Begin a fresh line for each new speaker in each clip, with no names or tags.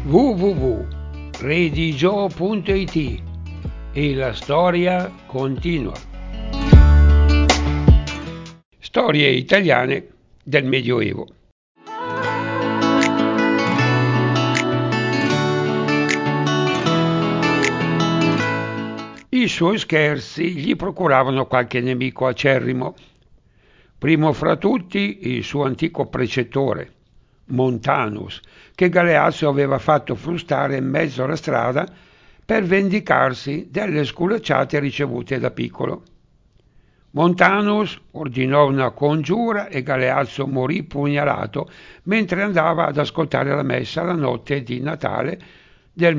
www.redigio.it e la storia continua. Storie italiane del Medioevo. I suoi scherzi gli procuravano qualche nemico acerrimo. Primo fra tutti il suo antico precettore, Montanus, che Galeazzo aveva fatto frustare in mezzo alla strada per vendicarsi delle sculacciate ricevute da piccolo. Montanus ordinò una congiura e Galeazzo morì pugnalato mentre andava ad ascoltare la messa la notte di Natale del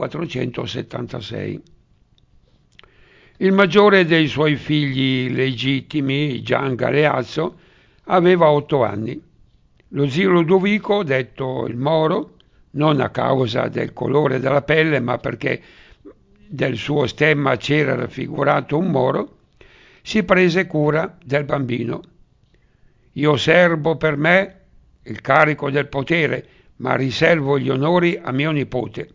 1476. Il maggiore dei suoi figli legittimi, Gian Galeazzo, aveva 8 anni. Lo zio Ludovico, detto il Moro, non a causa del colore della pelle, ma perché del suo stemma c'era raffigurato un moro, si prese cura del bambino. Io serbo per me il carico del potere, ma riservo gli onori a mio nipote.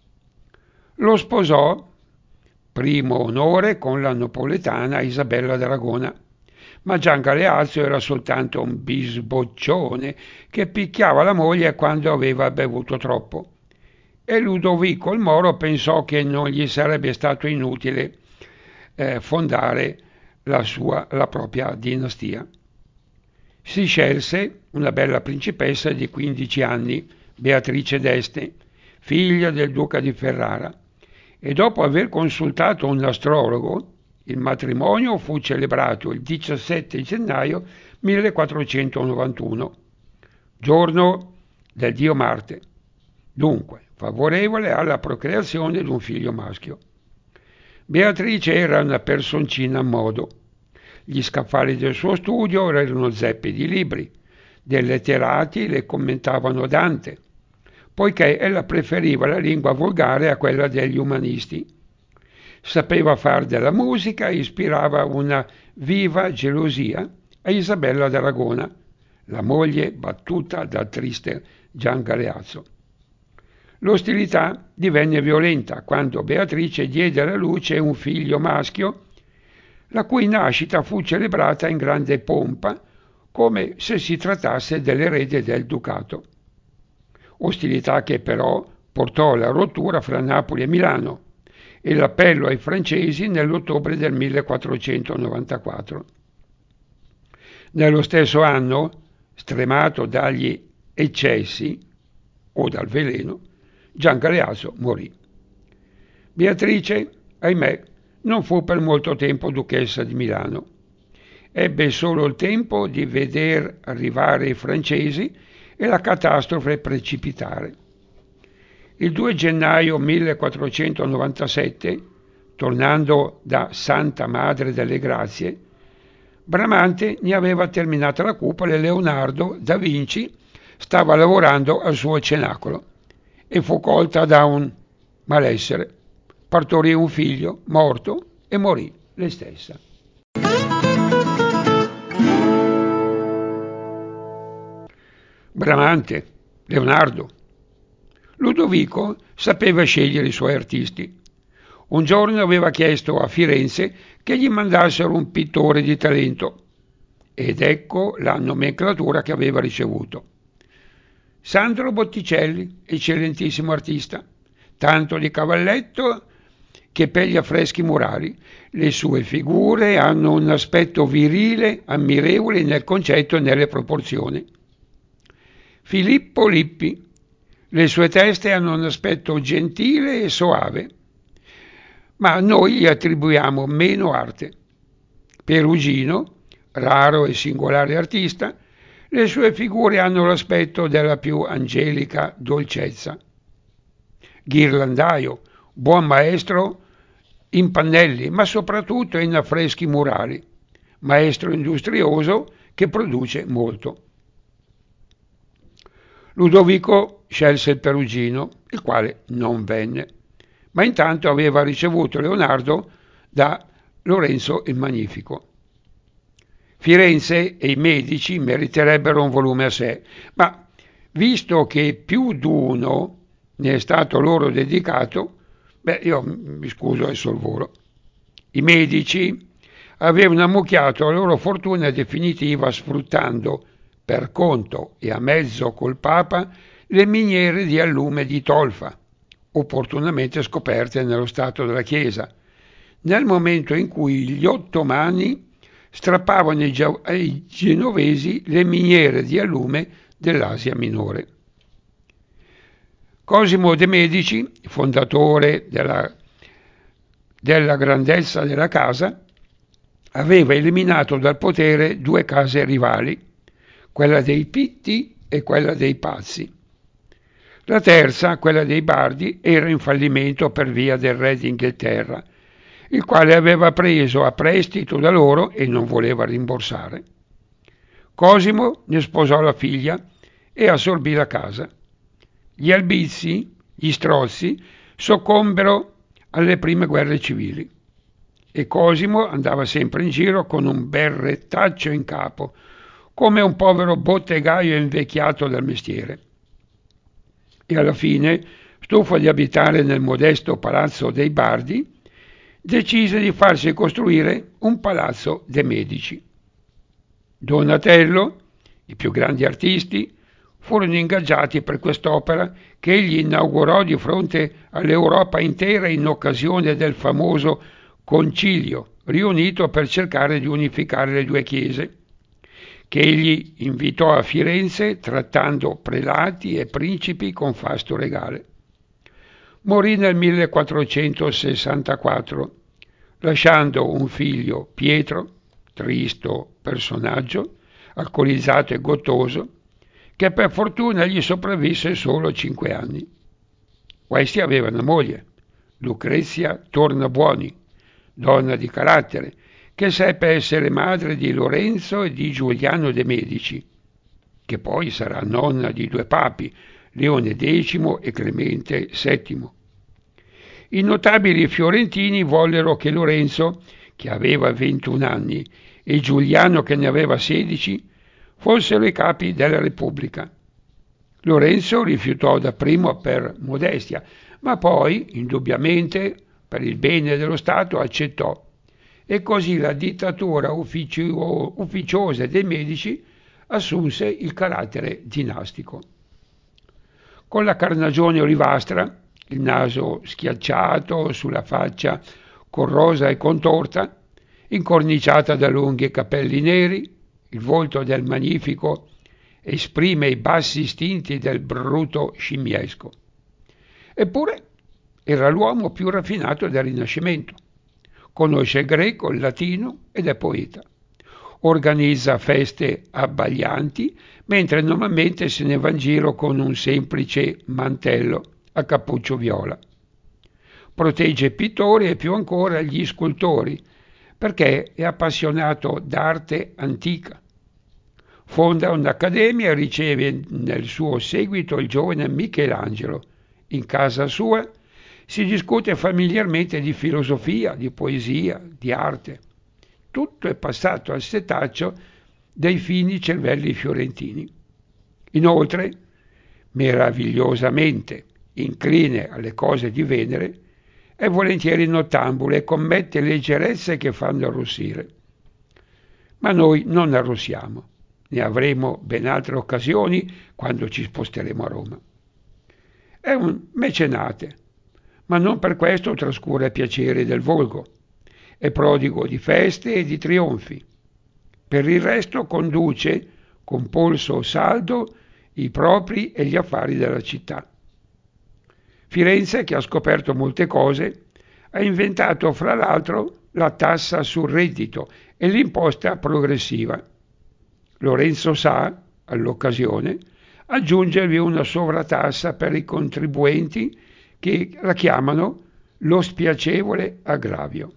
Lo sposò, primo onore, con la napoletana Isabella d'Aragona, ma Gian Galeazzo era soltanto un bisboccione che picchiava la moglie quando aveva bevuto troppo. E Ludovico il Moro pensò che non gli sarebbe stato inutile fondare la propria dinastia. Si scelse una bella principessa di 15 anni, Beatrice d'Este, figlia del duca di Ferrara, e dopo aver consultato un astrologo, il matrimonio fu celebrato il 17 gennaio 1491, giorno del dio Marte, dunque favorevole alla procreazione di un figlio maschio. Beatrice era una personcina a modo. Gli scaffali del suo studio erano zeppe di libri, dei letterati le commentavano Dante, poiché ella preferiva la lingua volgare a quella degli umanisti. Sapeva far della musica e ispirava una viva gelosia a Isabella d'Aragona, la moglie battuta dal triste Gian Galeazzo. L'ostilità divenne violenta quando Beatrice diede alla luce un figlio maschio, la cui nascita fu celebrata in grande pompa, come se si trattasse dell'erede del ducato. Ostilità che però portò alla rottura fra Napoli e Milano e l'appello ai francesi nell'ottobre del 1494. Nello stesso anno, stremato dagli eccessi o dal veleno, Gian Galeazzo morì. Beatrice, ahimè, non fu per molto tempo duchessa di Milano. Ebbe solo il tempo di veder arrivare i francesi e la catastrofe precipitare. Il 2 gennaio 1497, tornando da Santa Madre delle Grazie, Bramante ne aveva terminata la cupola e Leonardo da Vinci stava lavorando al suo cenacolo e fu colta da un malessere. Partorì un figlio morto e morì lei stessa. Bramante, Leonardo. Ludovico sapeva scegliere i suoi artisti. Un giorno aveva chiesto a Firenze che gli mandassero un pittore di talento ed ecco la nomenclatura che aveva ricevuto. Sandro Botticelli, eccellentissimo artista, tanto di cavalletto che per gli affreschi murali. Le sue figure hanno un aspetto virile, ammirevole nel concetto e nelle proporzioni. Filippo Lippi, le sue teste hanno un aspetto gentile e soave, ma noi gli attribuiamo meno arte. Perugino, raro e singolare artista, le sue figure hanno l'aspetto della più angelica dolcezza. Ghirlandaio, buon maestro in pannelli, ma soprattutto in affreschi murali, maestro industrioso che produce molto. Ludovico scelse il Perugino, il quale non venne, ma intanto aveva ricevuto Leonardo da Lorenzo il Magnifico. Firenze e i Medici meriterebbero un volume a sé, ma visto che più d'uno ne è stato loro dedicato, io mi scuso e sorvolo. I Medici avevano ammucchiato la loro fortuna definitiva sfruttando, per conto e a mezzo col Papa, le miniere di allume di Tolfa, opportunamente scoperte nello stato della Chiesa, nel momento in cui gli ottomani strappavano ai genovesi le miniere di allume dell'Asia Minore. Cosimo de' Medici, fondatore della grandezza della casa, aveva eliminato dal potere due case rivali, quella dei Pitti e quella dei Pazzi. La terza, quella dei Bardi, era in fallimento per via del re d'Inghilterra, il quale aveva preso a prestito da loro e non voleva rimborsare. Cosimo ne sposò la figlia e assorbì la casa. Gli Albizzi, gli Strozzi, soccombero alle prime guerre civili e Cosimo andava sempre in giro con un berrettaccio in capo, come un povero bottegaio invecchiato dal mestiere. E alla fine, stufo di abitare nel modesto palazzo dei Bardi, decise di farsi costruire un palazzo dei Medici. Donatello, i più grandi artisti, furono ingaggiati per quest'opera che egli inaugurò di fronte all'Europa intera in occasione del famoso concilio riunito per cercare di unificare le due chiese, che egli invitò a Firenze trattando prelati e principi con fasto regale. Morì nel 1464, lasciando un figlio, Pietro, tristo personaggio, alcolizzato e gottoso, che per fortuna gli sopravvisse solo 5 anni. Questi aveva una moglie, Lucrezia Tornabuoni, donna di carattere, che seppe essere madre di Lorenzo e di Giuliano de' Medici, che poi sarà nonna di 2 papi, Leone X e Clemente VII. I notabili fiorentini vollero che Lorenzo, che aveva 21 anni, e Giuliano, che ne aveva 16, fossero i capi della Repubblica. Lorenzo rifiutò dapprima per modestia, ma poi, indubbiamente, per il bene dello Stato, accettò. E così la dittatura ufficiosa dei Medici assunse il carattere dinastico. Con la carnagione olivastra, il naso schiacciato sulla faccia corrosa e contorta, incorniciata da lunghi capelli neri, il volto del magnifico esprime i bassi istinti del bruto scimmiesco. Eppure era l'uomo più raffinato del Rinascimento. Conosce il greco, il latino ed è poeta. Organizza feste abbaglianti, mentre normalmente se ne va in giro con un semplice mantello a cappuccio viola. Protegge i pittori e più ancora gli scultori, perché è appassionato d'arte antica. Fonda un'accademia e riceve nel suo seguito il giovane Michelangelo. In casa sua si discute familiarmente di filosofia, di poesia, di arte. Tutto è passato al setaccio dei fini cervelli fiorentini. Inoltre, meravigliosamente incline alle cose di Venere, è volentieri nottambule e commette leggerezze che fanno arrossire. Ma noi non arrossiamo, ne avremo ben altre occasioni quando ci sposteremo a Roma. È un mecenate, ma non per questo trascura i piaceri del volgo. È prodigo di feste e di trionfi. Per il resto conduce con polso saldo i propri e gli affari della città. Firenze, che ha scoperto molte cose, ha inventato fra l'altro la tassa sul reddito e l'imposta progressiva. Lorenzo sa, all'occasione, aggiungervi una sovratassa per i contribuenti che la chiamano lo spiacevole aggravio.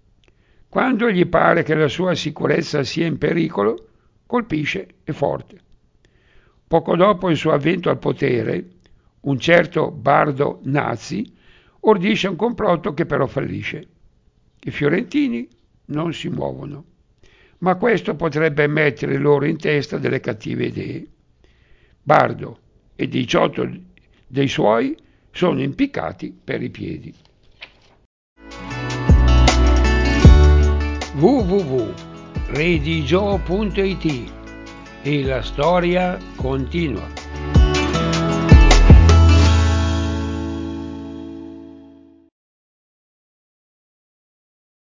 Quando gli pare che la sua sicurezza sia in pericolo, colpisce e forte. Poco dopo il suo avvento al potere, un certo bardo nazi ordisce un complotto che però fallisce. I fiorentini non si muovono, ma questo potrebbe mettere loro in testa delle cattive idee. Bardo e 18 dei suoi sono impiccati per i piedi. www.redigio.it e la storia continua.